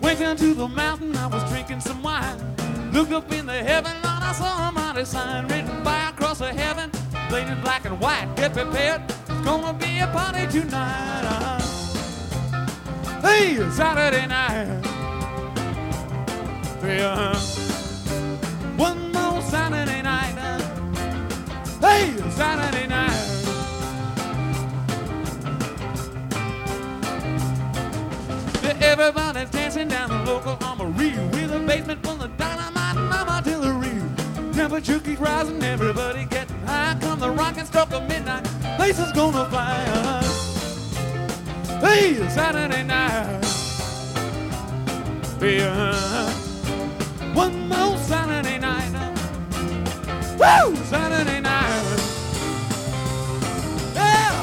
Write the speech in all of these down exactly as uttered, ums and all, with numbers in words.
Went down to the mountain, I was drinking some wine. Looked up in the heaven, Lord, I saw a mighty sign written by across the heaven, plain in black and white. Get prepared, it's gonna be a party tonight. Uh-huh. Hey, Saturday night. Yeah. One more Saturday night. Uh. Hey, Saturday night. Everybody's dancing down the local armory with a basement full of dynamite and artillery. Temperature keeps rising, everybody getting high. Come the rockin' stroke of midnight, place is gonna fly. Uh. Hey, Saturday night. Yeah. One more Saturday night. Woo! Saturday night. Yeah!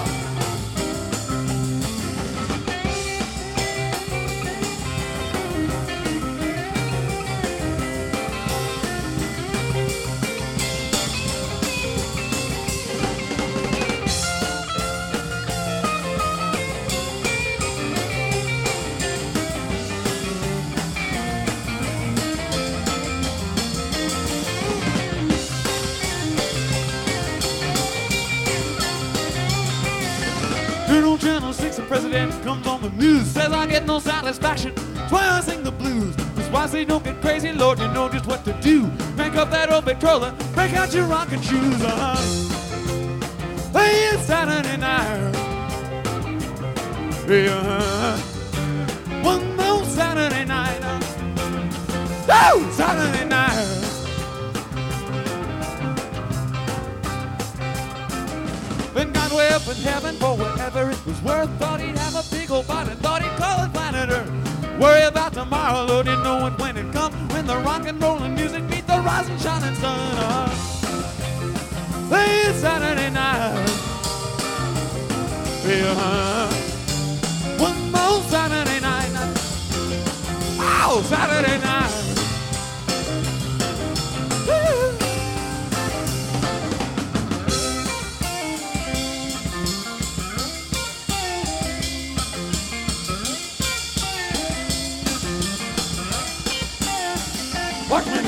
Channel six, the president comes on the news, says I get no satisfaction, that's why I sing the blues. That's why I say don't get crazy, Lord, you know just what to do. Crank up that old Victrola, break out your rockin' shoes. Uh-huh. Hey, it's Saturday night. Yeah. One more Saturday night. Woo! Saturday night. When God way up in heaven for whatever it was worth, thought he'd have a big old body, thought he'd call it planet Earth. Worry about tomorrow, Lord, you know it when it comes, when the rock and rollin' music meet the rising shining sun. Uh, hey, it's Saturday night. Yeah. One more Saturday night. Oh, Saturday night. Woo. Watch me now.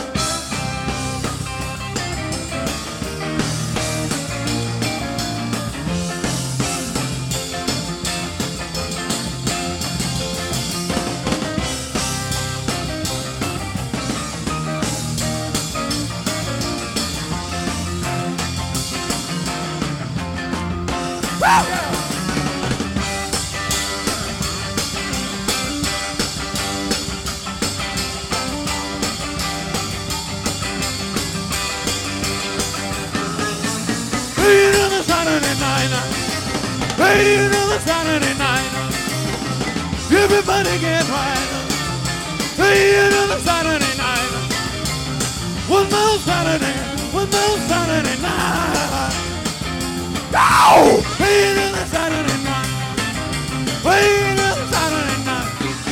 Saturday night, ready another Saturday night. Everybody get right. Ready another Saturday night. One more Saturday, one more Saturday night. Go! Ready another Saturday night. Ready another Saturday night.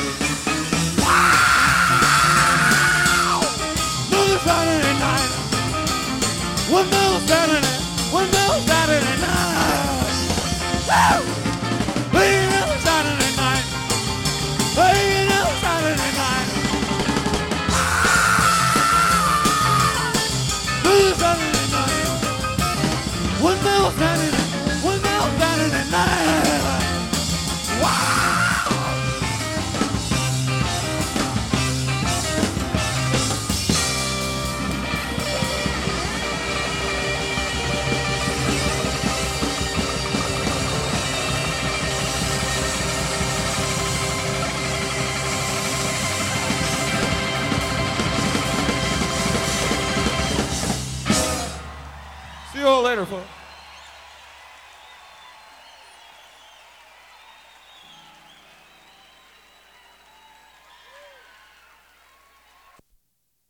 Wow! Another Saturday night. One more Saturday. One more Saturday night. Woo! Play another Saturday night. Play another Saturday night. Another Saturday night. One more Saturday. One more Saturday night. Wow! See you all later, folks.